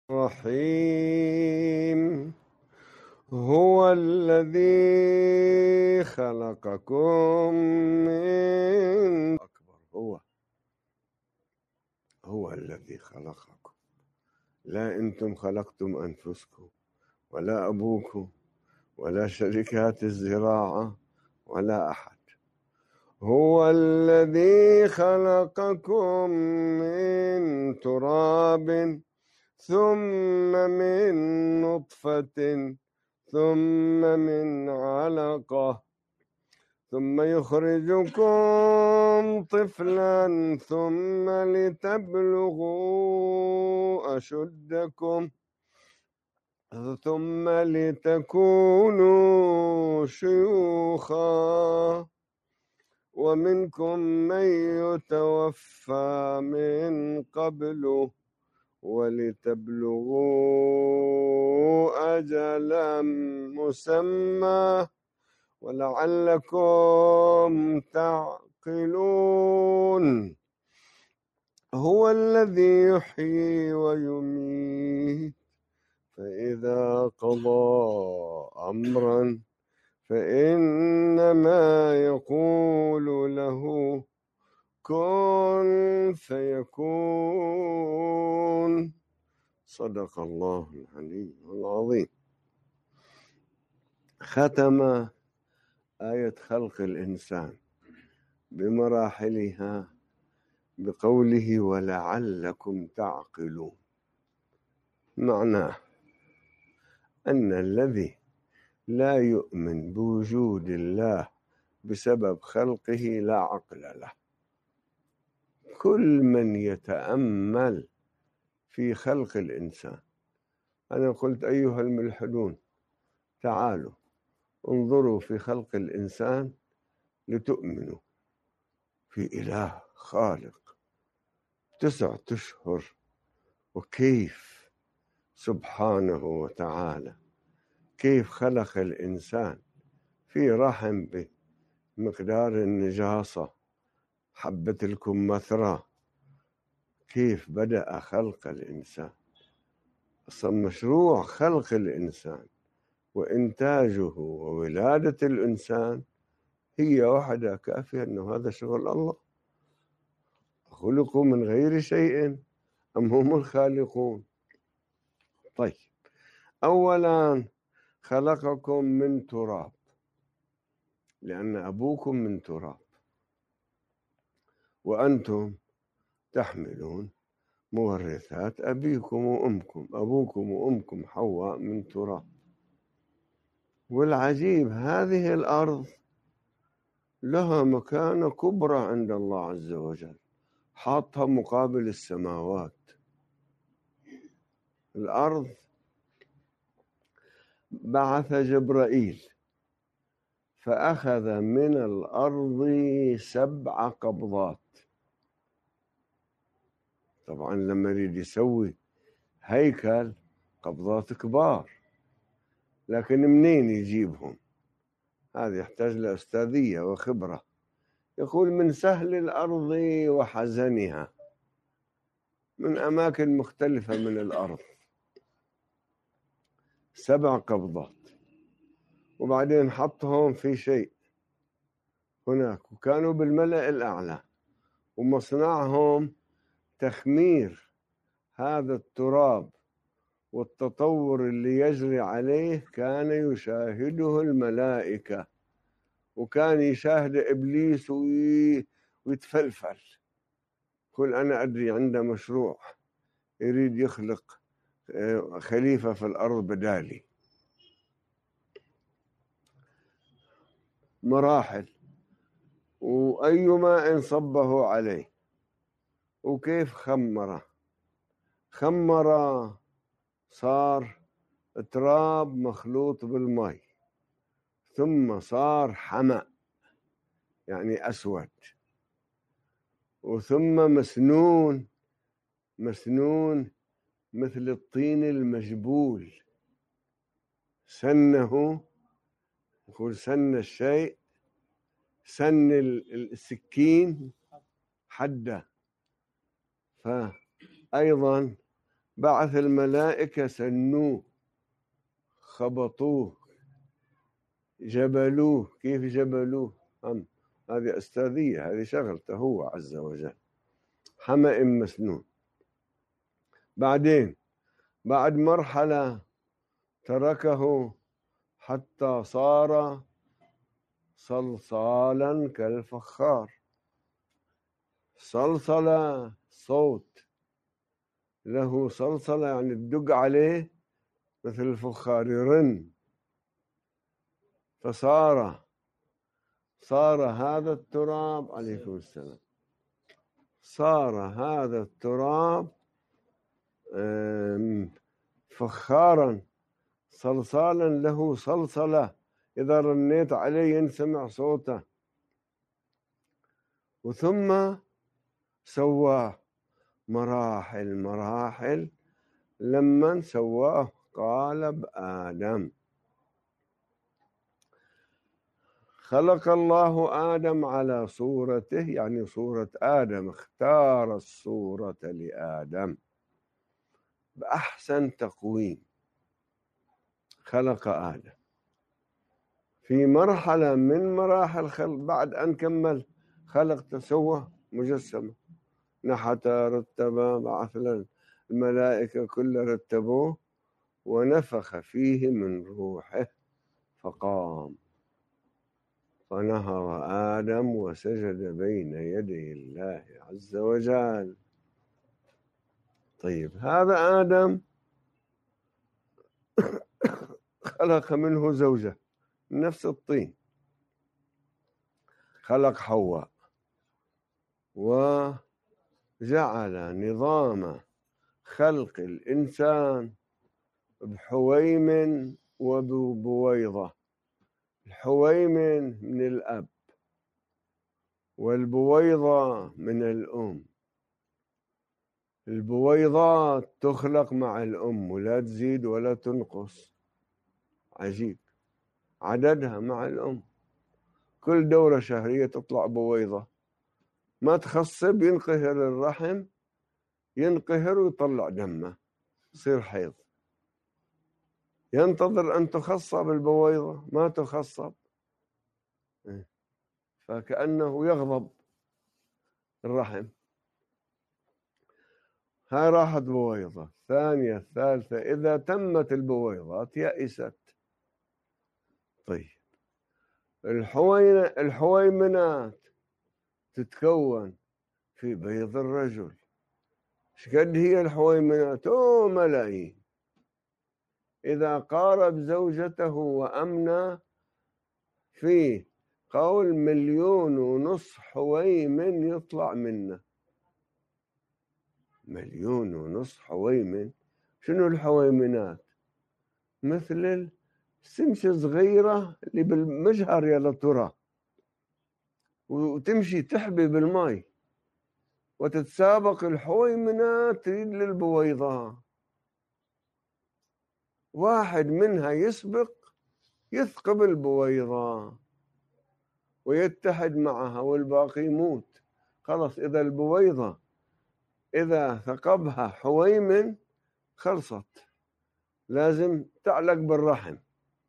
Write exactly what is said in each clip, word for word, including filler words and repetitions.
الرحيم. هو الذي خلقكم من أكبر هو هو الذي خلقكم، لا أنتم خلقتم أنفسكم ولا أبوكم ولا شركات الزراعة ولا أحد. هو الذي خلقكم من تراب ثم من نطفة ثم من علقة ثم يخرجكم طفلا ثم لتبلغوا أشدكم ثم لتكونوا شيوخا ومنكم من يتوفى من قبل ولتبلغوا أجلا مسمى ولعلكم تعقلون. هو الذي يحيي ويميت فإذا قضى أمرا فإنما يقول له كن فيكون. صدق الله العلي العظيم. ختم آية خلق الإنسان بمراحلها بقوله ولعلكم تعقلون. معناه أن الذي لا يؤمن بوجود الله بسبب خلقه لا عقل له. كل من يتأمل في خلق الإنسان، أنا قلت أيها الملحدون تعالوا انظروا في خلق الإنسان لتؤمنوا في إله خالق تسعة أشهر، وكيف سبحانه وتعالى كيف خلق الإنسان في رحم بمقدار النجاسة حبة الكمثرى. كيف بدأ خلق الإنسان؟ أصلا مشروع خلق الإنسان وإنتاجه وولادة الإنسان هي وحدها كافية أنه هذا شغل الله. خلقوا من غير شيء أم هم الخالقون؟ طيب، أولا خلقكم من تراب لأن أبوكم من تراب، وأنتم تحملون مورثات أبيكم وأمكم. أبوكم وأمكم حواء من تراب. والعجيب هذه الأرض لها مكانة كبرى عند الله عز وجل، حاطها مقابل السماوات. الأرض بعث جبرائيل فأخذ من الأرض سبع قبضات. طبعا لما يريد يسوي هيكل قبضات كبار، لكن منين يجيبهم؟ هذا يحتاج لأستاذية وخبرة. يقول من سهل الأرض وحزنها، من أماكن مختلفة من الأرض سبع قبضات، وبعدين حطهم في شيء هناك، وكانوا بالملأ الأعلى، ومصنعهم تخمير هذا التراب والتطور اللي يجري عليه كان يشاهده الملائكة، وكان يشاهد إبليس ويتفلفل. يقول أنا أدري عنده مشروع يريد يخلق خليفة في الأرض بدالي. مراحل، وأي ماء صبه عليه، وكيف خمره خمره صار تراب مخلوط بالماء، ثم صار حمأ يعني أسود، وثم مسنون مسنون مثل الطين المجبول. سنه، يقول سن الشيء، سن السكين حده. فأيضا بعث الملائكة سنوه، خبطوه، جبلوه. كيف جبلوه؟ هم هذه أستاذية، هذه شغلته هو عز وجل. حمأ مسنون. بعدين بعد مرحلة تركه حتى صار صلصالا كالفخار. صلصلة صوت، له صلصلة يعني تدق عليه مثل الفخار يرن. فصار صار هذا التراب، عليكم السلام، صار هذا التراب فخارا صلصالا له صلصلة، إذا رنيت عليه ينسمع صوته. وثم سواه مراحل مراحل، لما سواه قالب آدم. خلق الله آدم على صورته، يعني صورة آدم، اختار الصورة لآدم بأحسن تقويم. خلق آدم في مرحلة من مراحل خلق، بعد أن كمل خلق تسوى مجسمة، نحت رتب، بعث الملائكة كل رتبوه، ونفخ فيه من روحه فقام، فنهض آدم وسجد بين يدي الله عز وجل. طيب، هذا آدم خلق منه زوجة نفس الطين، خلق حواء، وجعل نظام خلق الإنسان بحويمن وبويضة. الحويمن من الأب، والبويضة من الأم. البويضات تخلق مع الأم ولا تزيد ولا تنقص، عجيب، عددها مع الأم. كل دورة شهرية تطلع بويضة، ما تخصب ينقهر الرحم، ينقهر ويطلع دمه، يصير حيض. ينتظر أن تخصب البويضة، ما تخصب، فكأنه يغضب الرحم. هاي راحت بويضة. ثانية، الثالثة، إذا تمت البويضات يأست. طيب، الحويمنات تتكون في بيض الرجل. شقد هي الحويمنات؟ أوه، ملايين. إذا قارب زوجته وأمنى، فيه قول مليون ونص حويمن يطلع منه. مليون ونص حويمن. شنو الحويمنات؟ مثل السمسة صغيرة اللي بالمجهر يا ترى، وتمشي تحبي بالماء، وتتسابق الحويمنات تريد للبويضة. واحد منها يسبق يثقب البويضة ويتحد معها، والباقي يموت. خلص، إذا البويضة إذا ثقبها حويمن خلصت، لازم تعلق بالرحم،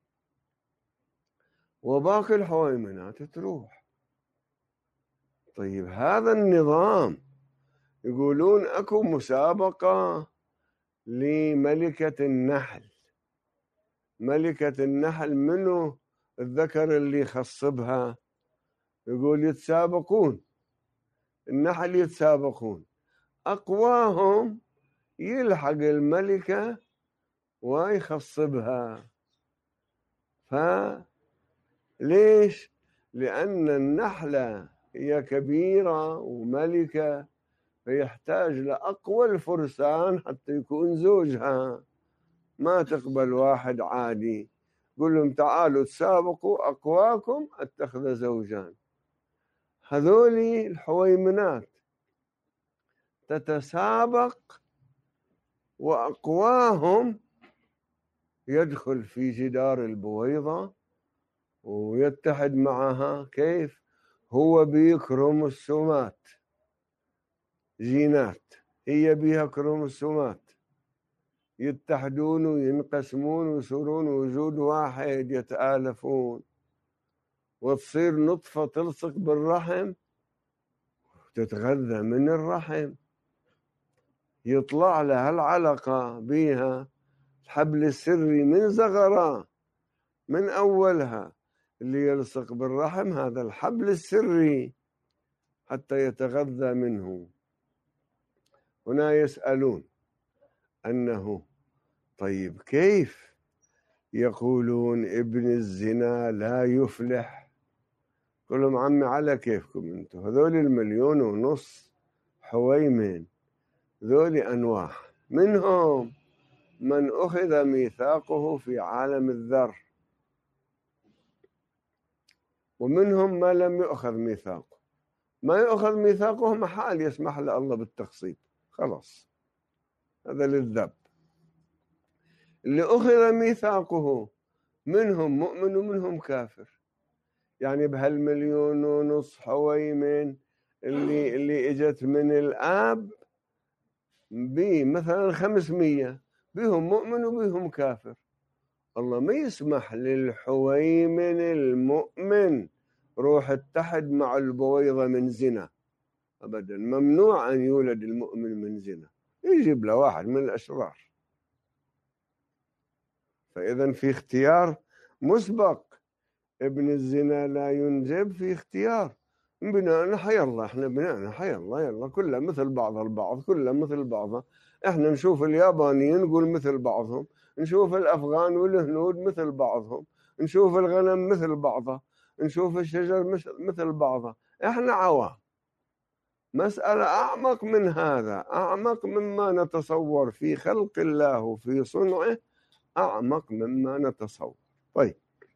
وباقي الحويمنات تروح. طيب، هذا النظام يقولون أكو مسابقة لملكة النحل. ملكة النحل منو الذكر اللي يخصبها؟ يقول يتسابقون، النحل يتسابقون، أقواهم يلحق الملكة ويخصبها. فليش؟ لأن النحلة هي كبيرة وملكة، فيحتاج لأقوى الفرسان حتى يكون زوجها. ما تقبل واحد عادي، قل لهم تعالوا تسابقوا أقواكم اتخذ زوجان. هذولي الحويمنات تتسابق، وأقواهم يدخل في جدار البويضة ويتحد معها. كيف؟ هو بكروموسومات، جينات، هي بها كروموسومات. يتحدون وينقسمون ويصيرون وجود واحد، يتآلفون، وتصير نطفة تلصق بالرحم وتتغذى من الرحم، يطلع لها العلقة بيها الحبل السري من زغرة، من أولها اللي يلصق بالرحم هذا الحبل السري حتى يتغذى منه. هنا يسألون أنه طيب كيف يقولون ابن الزنا لا يفلح؟ قل لهم عمي على كيفكم انتم، هذول المليون ونص حويمن ذول أنواع، منهم من أخذ ميثاقه في عالم الذر، ومنهم ما لم يؤخذ ميثاقه. ما يؤخذ ميثاقه محال يسمح له الله بالتقصيب، خلاص هذا للذب. اللي أخذ ميثاقه منهم مؤمن ومنهم كافر، يعني بهالمليون ونص حويمن اللي اللي اجت من الآب بمثلا خمسمية، بهم مؤمن وبهم كافر. الله ما يسمح للحويمن المؤمن روح اتحد مع البويضة من زنا أبدا، ممنوع أن يولد المؤمن من زنا، يجيب له واحد من الأشرار. فإذا في اختيار مسبق، ابن الزنا لا ينجب في اختيار بناء حي الله، احنا بناء حي الله يلا كلها مثل بعض البعض، كلها مثل بعضها. احنا نشوف اليابانيين نقول مثل بعضهم، نشوف الأفغان والهنود مثل بعضهم، نشوف الغنم مثل بعضها، نشوف الشجر مثل بعضها. احنا عوام. مسألة أعمق من هذا، أعمق مما نتصور في خلق الله وفي صنعه، أعمق مما نتصور. طيب،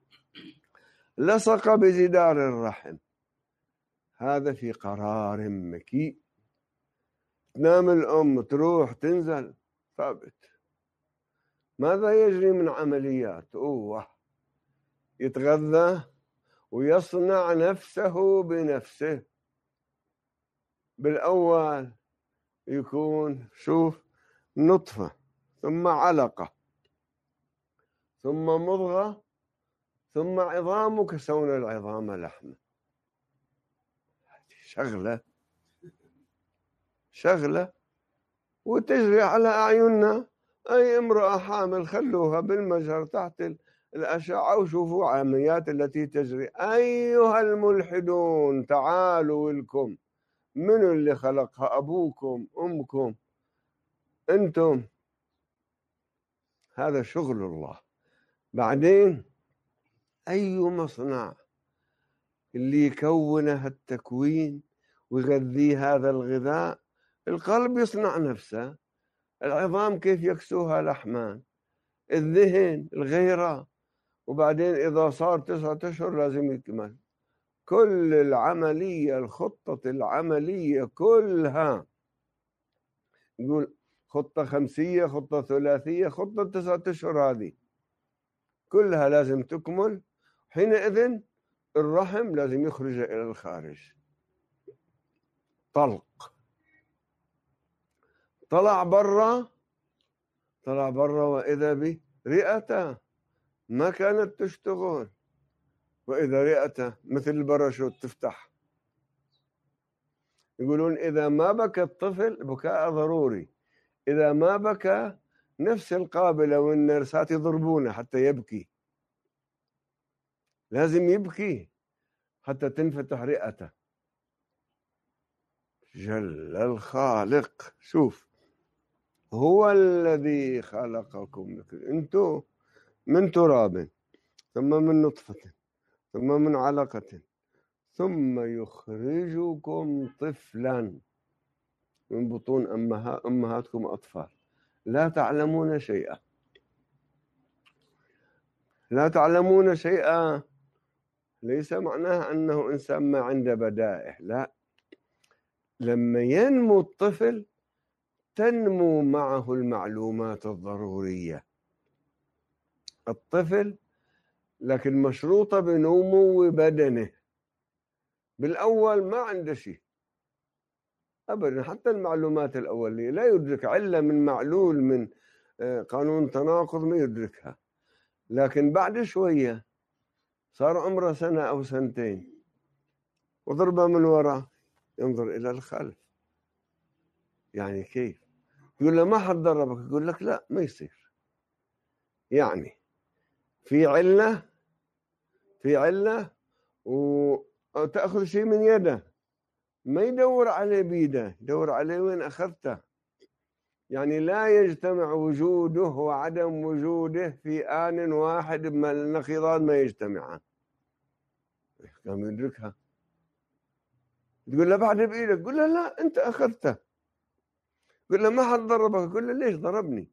لصق بجدار الرحم، هذا في قرار مكي، تنام الأم تروح تنزل ثابت. ماذا يجري من عمليات؟ أوه، يتغذى ويصنع نفسه بنفسه. بالأول يكون شوف نطفة، ثم علقة، ثم مضغة، ثم عظام، وكسونا العظام لحمة. شغلة شغلة وتجري على أعيننا. أي امرأة حامل خلوها بالمجهر تحت الأشعة وشوفوا عمليات التي تجري. أيها الملحدون تعالوا لكم، من اللي خلقها؟ أبوكم أمكم أنتم، هذا شغل الله. بعدين أي مصنع اللي يكونه التكوين ويغذيه هذا الغذاء؟ القلب يصنع نفسه، العظام كيف يكسوها لحمان، الذهن، الغيرة، وبعدين إذا صار تسعة أشهر لازم يكمل. كل العملية، الخطة العملية كلها، يقول خطة خمسية، خطة ثلاثية، خطة تسعة أشهر، هذه كلها لازم تكمل. حينئذ الرحم لازم يخرج إلى الخارج. طلق، طلع برا، طلع برا وإذا برئته ما كانت تشتغل، وإذا رئته مثل الباراشوت تفتح. يقولون إذا ما بكى الطفل بكاء ضروري، إذا ما بكى نفس القابلة والنرسات يضربونه حتى يبكي، لازم يبكي حتى تنفتح رئته. جل الخالق، شوف، هو الذي خلقكم، أنتم من تراب، ثم من نطفة، ثم من علقة، ثم يخرجكم طفلا من بطون أمها أمهاتكم أطفال لا تعلمون شيئا. لا تعلمون شيئا ليس معناه أنه إنسان ما عنده بدائع، لا. لما ينمو الطفل تنمو معه المعلومات الضرورية. الطفل لكن مشروطة بنمو بدنه. بالأول ما عنده شيء أبدا، حتى المعلومات الأولية لا يدرك علة من معلول من قانون تناقض ما يدركها، لكن بعد شوية صار عمره سنة أو سنتين وضربه من وراء ينظر إلى الخلف. يعني كيف؟ يقول له ما حد ضربك، يقول لك لا ما يصير. يعني في علة في علة وتأخذ شيء من يده، ما يدور عليه بيده، يدور عليه وين أخذته. يعني لا يجتمع وجوده وعدم وجوده في آن واحد، من النقيضان ما يجتمعان. كم يدركها. تقول له بعد بإيدك، قل له لا أنت أخذته. قل له ما حد ضربك، قل له ليش ضربني.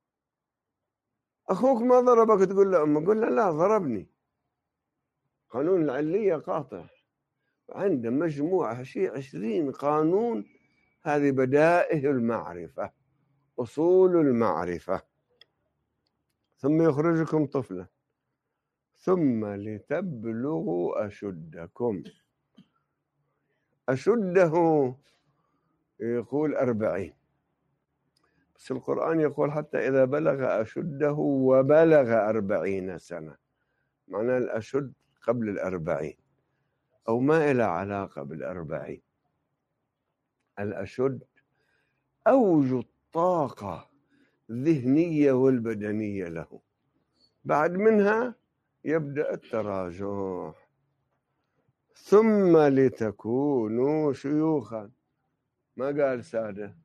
أخوك ما ضربك، تقول له أمه، قل له لا ضربني. قانون العلية قاطع، عنده مجموعة شيء عشرين قانون. هذه بدائه المعرفة، أصول المعرفة. ثم يخرجكم طفلا ثم لتبلغوا أشدكم. أشده يقول أربعين، بس القرآن يقول حتى إذا بلغ أشده وبلغ أربعين سنة، معناه الأشد قبل الأربعين أو ما إلى علاقة بالأربعين. الأشد أوج الطاقة الذهنية والبدنية له، بعد منها يبدأ التراجع. ثم لتكونوا شيوخا، ما قال سادة.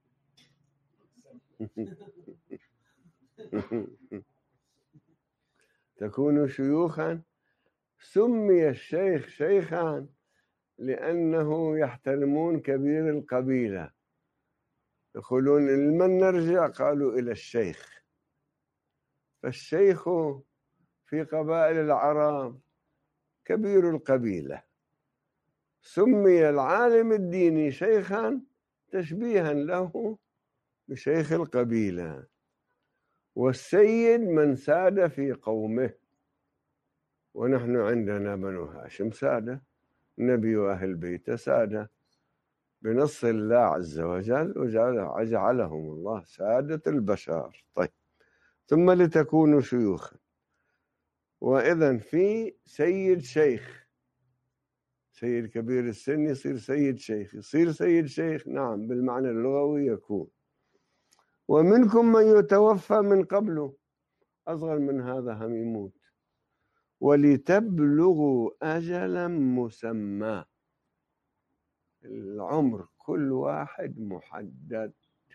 تكونوا شيوخا. سمي الشيخ شيخا لأنه يحترمون كبير القبيلة، يقولون لمن نرجع؟ قالوا إلى الشيخ. فالشيخ في قبائل العرب كبير القبيلة. سمي العالم الديني شيخا تشبيها له بشيخ القبيلة. والسيد من ساد في قومه، ونحن عندنا بنو هاشم سادة، نبي وأهل بيته سادة بنص الله عز وجل، وجعلهم الله سادة البشر. طيب، ثم لتكونوا شيوخا. وإذن في سيد شيخ، سيد كبير السن يصير سيد شيخ، يصير سيد شيخ نعم بالمعنى اللغوي يكون. ومنكم من يتوفى من قبله، أصغر من هذا هم يموت. ولتبلغوا أجلا مسمى، العمر كل واحد محدد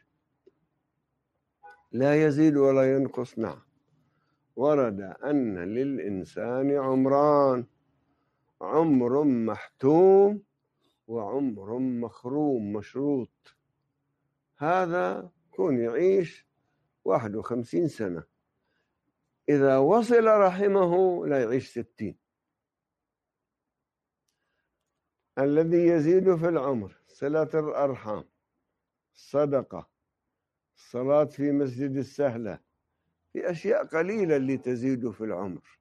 لا يزيد ولا ينقص. نعم، ورد أن للإنسان عمران، عمر محتوم وعمر مخروم مشروط. هذا كون يعيش واحد وخمسين سنة، إذا وصل رحمه لا يعيش ستين. الذي يزيد في العمر صلة الأرحام، صدقة، الصلاة في مسجد السهلة، في أشياء قليلة اللي تزيد في العمر.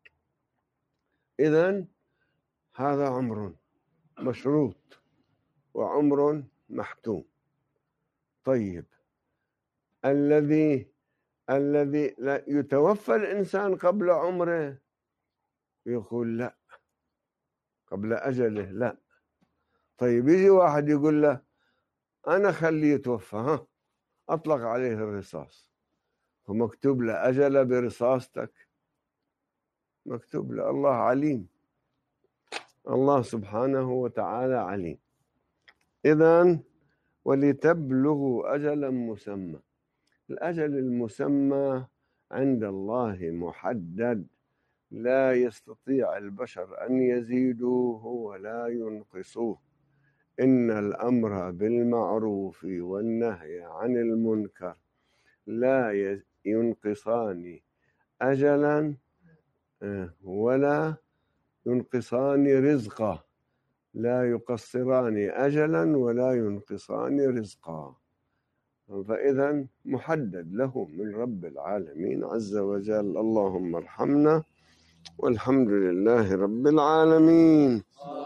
إذن هذا عمر مشروط وعمر محتوم. طيب، الذي الذي لا يتوفى الإنسان قبل عمره، يقول لا، قبل أجله لا. طيب، يجي واحد يقول له أنا خليه يتوفى، ها أطلق عليه الرصاص، ومكتوب له أجل برصاصتك، مكتوب له. الله عليم، الله سبحانه وتعالى عليم. إذن ولتبلغوا أجلا مسمى، الأجل المسمى عند الله محدد، لا يستطيع البشر أن يزيدوه ولا ينقصوه. إن الأمر بالمعروف والنهي عن المنكر لا ينقصان أجلا ولا ينقصان رزقا، لا يقصران أجلا ولا ينقصان رزقا. فإذا محدد له من رب العالمين عز وجل. اللهم ارحمنا، والحمد لله رب العالمين.